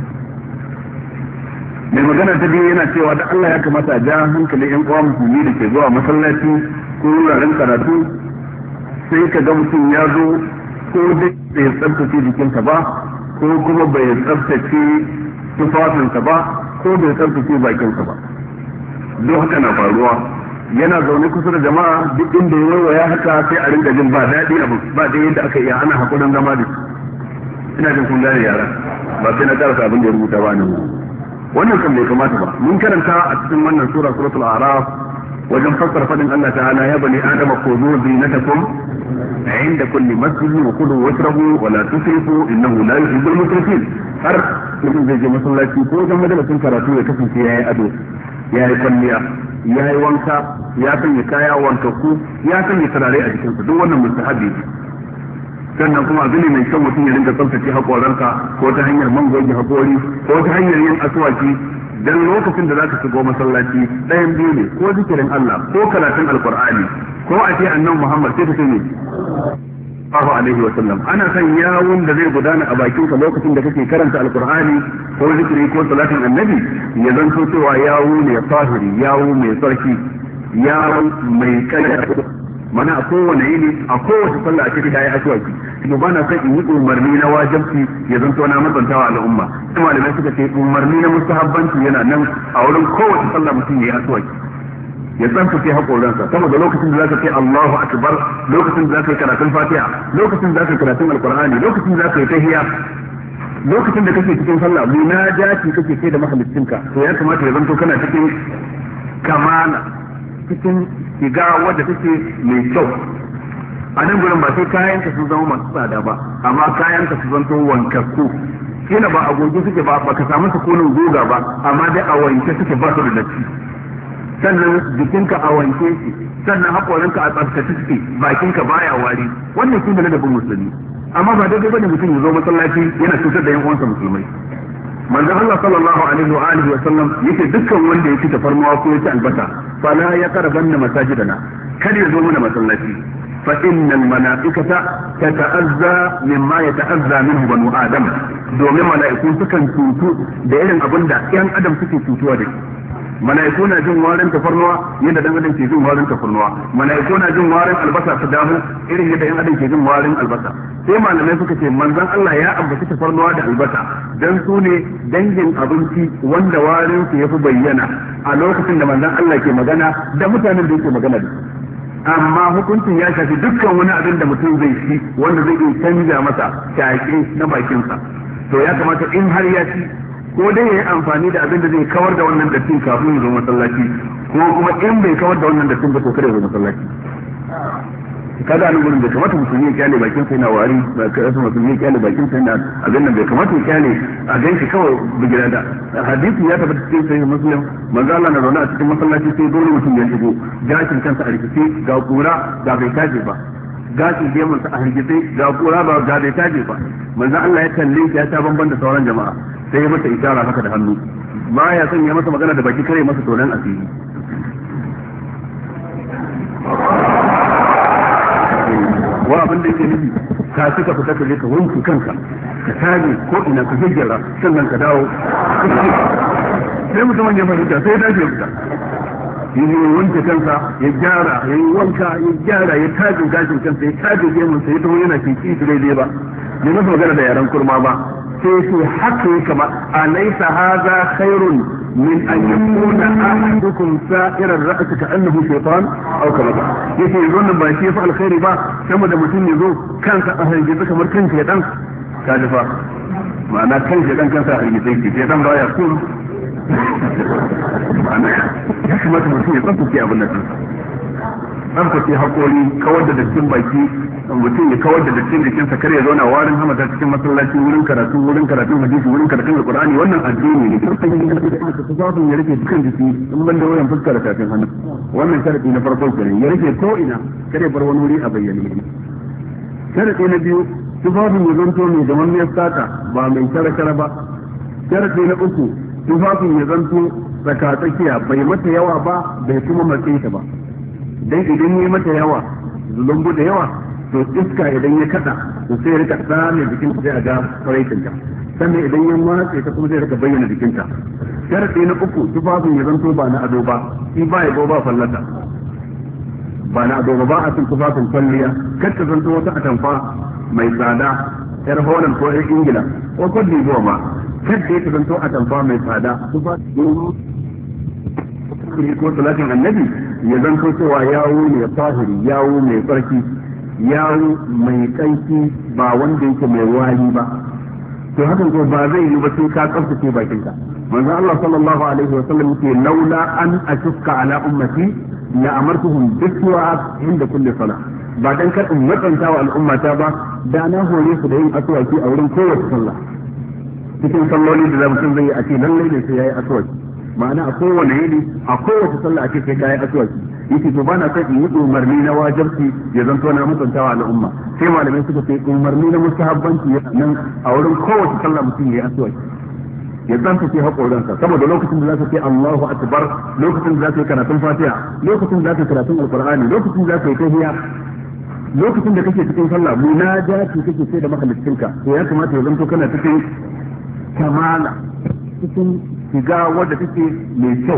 mai magana ta biyu yana cewa da Allah ya kamata a ja hankalin yan uwa musulmi da ke zuwa masallaci ko wuraren karatu sai ka ga mutum ya zo ko dai bai tsabtace jikinsa ba ko kuma bai tsabtace tufafinsa ba ko bai tsabtace bakinsa ba don haka na faruwa yana zaune kusa da jama'a duk inda ya waiwaya haka sai a rinka jin ba daɗi abu ba dai yadda aka iya ana haƙurin zama da ina jin kun gane yara ba sai na karasa abin da ya rubuta ba nan wannan kan bai kamata ba mun karanta a cikin wannan sura suratul a'raf wajen fassara fadin Allah ta'ala ya bani adama khudhu zinatakum inda kulli masjidin wa kulu washrabu wa la tusrifu innahu la yuhibbul musrifin har mutum zai je masallaci ko wajen majalisin karatu ya kasance yayi ado yayi kwalliya yayi wanka ya sanya kaya wankakku ya sanya turare a jikinsa duk wannan mustahabi sannan kuma abu ne mai kyau mutum ya rinka tsaftace haƙoranka ko ta hanyar man goge haƙori ko ta hanyar yin aswaki dan lokacin da zaka shigo masallaci ɗayan biyu ne ko zikirin Allah ko karatun alqur'ani ko a ce annabi Muhammad sai ka ce ne sallallahu alaihi wa sallam ana son yawun da zai gudana a bakinka lokacin da kake karanta alqur'ani ko zikiri ko salatin annabi ya zanto cewa yawu ne tahiri yawu mai tsarki yawu mai kaya mana a kowane yini a kowace sallah a cikin yayi aswaki kuma ba na son in yi umarni na wajibci ya zanto na matsantawa al'umma kuma malamai suka ce umarni na mustahabbanci yana nan a wurin kowace sallah mutum yayi aswaki ya tsantsace haƙoransa saboda lokacin da zaka ce Allahu akbar lokacin da zaka yi karatun Fatiha lokacin da zaka yi karatun Alqur'ani lokacin da zaka yi tahiyya lokacin da kake cikin sallah munajati kake kai da mahaliccinka to ya kamata ya zanto kana cikin kamala cikin shiga wadda take mai kyau a nan gurin ba sai kayanka sun zama masu tsada ba amma kayanka su zanto wankakku kila ba a goge suke ba ka samu sukunin goga ba amma dai a wanke suke ba su da datti sannan jikinka a wanke shi sannan haƙorinka a tsaftace suke bakinka baya wari wannan shi ne ladabin musulmi amma ba daidai bane mutum ya zo masallaci yana cutar da yan uwansa musulmai manzon Allah sallallahu alaihi wa alihi wa sallam yake dukkan wanda ya ci tafarnuwa ko ya ci albasa fala ya qarabanna masajidana kada ya zo mana masallaci fa innal malaikata tata'azza mimma yata'azza minhu banu adam domin mala'iku sukan cutu da irin abinda yan adam suke cutuwa da shi mala'iku na jin warin tafarnuwa yadda dan adam ke jin warin tafarnuwa mala'iku na jin warin albasa ta damu irin yadda yan adam ke jin warin albasa sai malamai suka ce manzon Allah ya ambaci tafarnuwa da albasa dan su ne dangin abinci wanda warin su yafi bayyana a lokacin da manzon Allah ke magana da mutanen da yake magana da su amma hukuncin ya shafi dukkan wani abin da mutum zai ci wanda zai iya canja masa shaƙe na bakinsa to ya kamata in har ya ci ko dai ya yi amfani da abin da zai kawar da wannan dattin kafin ya zo masallaci ko kuma in bai kawar da wannan dattin ba to kada ya zo masallaci kaga nan gurin bai kamata musulmi ya kyale bakin sa yana wari ba ka rasa musulmi ya kyale bakin sa yana abin nan bai kamata ya kyale a ganshi kawai bugira da hadisi ya tabbata cikin sahih muslim manzo Allah na zauna a cikin masallaci sai dole mutum ya shigo gashin kansa a rikice ga kura ga bai taje ba gashin gemun sa a rikice ga kura ba ga bai taje ba manzo Allah ya kalle shi ya ta bamban da sauran jama'a sai ya masa isara haka da hannu ba ya son ya masa magana da baki kare masa tonan asiri wa abin da yake nufi ka suka fita ka je ka wanke kanka ka taje ko ina ka hijira sannan ka dawo sai mutumin ya fahimta sai ya dace ya fita ya wanke kansa ya gyara ya yi wanka ya gyara ya taje gashin kansa ya taje gemun sa ya taho yana kinki daidai ba bai masa magana da yaran kurma ba sai sai haka ya kama alaysa hadha khairun min an yakuna ahadukum sa'iran ra'si ka'annahu shaytan aw kama ba yace wannan ba shi fa alkhairi ba sama da mutum ya zo kansa a hanji kamar kan shaytan ka dafa ma'ana kan shaytan kansa a hanji sai shaytan baya kun ma'ana ya kamata mutum ya tsaftace abin nan tsaftace haƙori kawar da dattin baki mutum ya kawar da dattin jikinsa kar ya zauna warin hamata cikin masallaci wurin karatun hadisi wurin karatun alqur'ani wannan addini ne kirkan yin da tafafin ya rike dukkan jiki in banda wayan fuskar da tafin hannu wannan sharadi na farko kenan ya rike ko ina kar ya bar wani wuri a bayyane sharadi na biyu tufafin ya zanto mai da mamiyar sata ba mai kara ba sharadi na uku tufafin ya zanto tsakatsakiya bai mata yawa ba bai kuma matse ta ba dan idan yi mata yawa zulumbu da yawa to iska idan ya kada to sai ya rika tsame jikin sai a ga faraitinta sannan idan ya matse ta kuma zai rika bayyana jikinta sharadi na uku tufafin ya zanto ba na ado ba shi ba ya ba fallata ba na ado ba a cin tufafin kwalliya kar ta zanto wata atamfa mai tsada yar Holland ko yar Ingila ko Cote d'Ivoire ma kar ta zanto atamfa mai tsada tufafin ko salatin annabi ya zanto cewa yawo ne tahiri yawo mai tsarki yawo mai kanki ba wanda yake mai wari ba to hakan ko ba zai yi ba sai ka tsaftace bakinka manzo Allah sallallahu alaihi wa sallam yake laula an ashukka ala ummati la amartuhum biswa inda kulli salah ba dan kar in matsanta wa al'ummata ba da na hore su da yin aswaki a wurin kowace sallah cikin salloli da mutum zai yi a ce lallai ne sai yayi aswaki ma'ana a kowane yini a kowace sallah ake kai kayan aswaki yake to bana son in yi umarni na wajibi ya zanto na mutuntawa al'umma sai malamai suka ce umarni na mustahabbanci ya nan a wurin kowace sallah mutum ya yi aswaki ya zanta ce haƙoransa saboda lokacin da za ka ce Allahu akbar lokacin da za ka yi karatun Fatiha lokacin da za ka yi karatun Alqur'ani lokacin da za ka yi tahiyya lokacin da kake cikin sallah munajati kake ce da mahaliccinka to ya kamata ya zanto kana cikin kamala cikin shiga wadda take mai kyau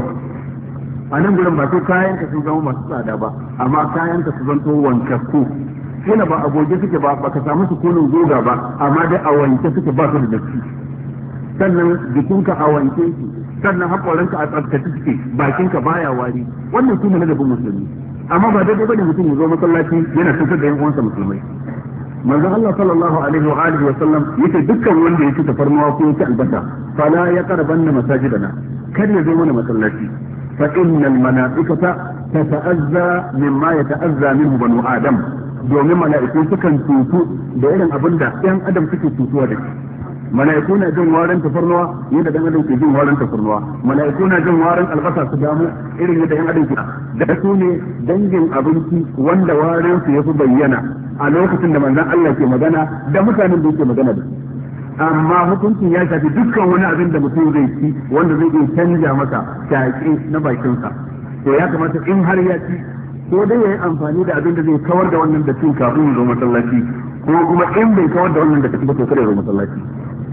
a nan gurin ba sai kayan ka sun zama masu tsada ba amma kayan ka su zanto wankakku kila ba a goge suke ba baka samu sukunin goga ba amma dai a wanke suke ba su da datti sannan jikinka a wanke shi sannan haƙoranka a tsaftace suke bakinka baya wari wannan shine ladabin musulmi amma ba daidai bane mutum ya zo masallaci yana cutar da yan uwansa musulmai manzo Allah sallallahu alaihi wa alihi wa sallam yace dukkan wanda ya ci tafarnuwa ko ya ci albasa fala ya qarabanna masajidana kar ya zo mana masallaci fa innal malaikata tata'azza mimma yata'azza minhu banu adam domin mala'iku sukan tutu da irin abinda yan adam suke tutuwa da shi mala'iku na jin warin tafarnuwa yadda dan adam ke jin warin tafarnuwa mala'iku na jin warin albasa su damu irin yadda yan adam ke da su ne dangin abinci wanda warin su yafi bayyana a lokacin da manzon Allah ke magana da mutanen da yake magana da amma hukuncin ya shafi dukkan wani abin da mutum zai ci wanda zai iya canja masa shaƙi na bakinsa to ya kamata in har ya ci ko dai ya yi amfani da abin da zai kawar da wannan da cin kafin ya zo masallaci ko kuma in bai kawar da wannan da ta ba to kada ya zo masallaci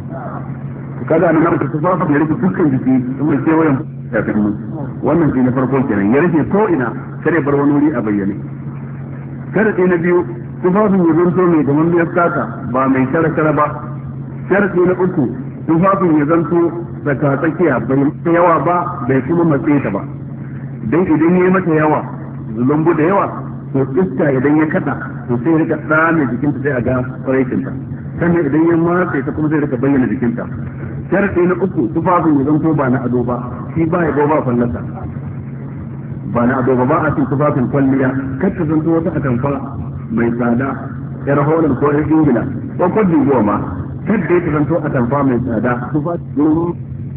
kada na namta ta safa ya rike dukkan jiki in mai kewayen kafin mu wannan shi na farko kenan ya rike ko ina kare bar wani wuri a bayyane kada na biyu tufafin ya zanto mai da mamiyar sata ba mai kara ba sharadi na uku tufafin ya zanto tsaka tsakiya bai mata yawa ba bai kuma matse ta ba dan idan ya mata yawa zulumbu da yawa to iska idan ya kada to sai ya rika tsame jikinta sai a ga faraitinta sannan idan ya matse ta kuma zai rika bayyana jikinta sharadi na uku tufafin ya zanto ba na ado ba shi ba ya ba fallasa ba na ado ba a cikin tufafin kwalliya kar ta zanto wata atamfa mai tsada yar Holland ko yar Ingila ko Cote d'Ivoire ma kadda ya zanto atamfa mai tsada tufafin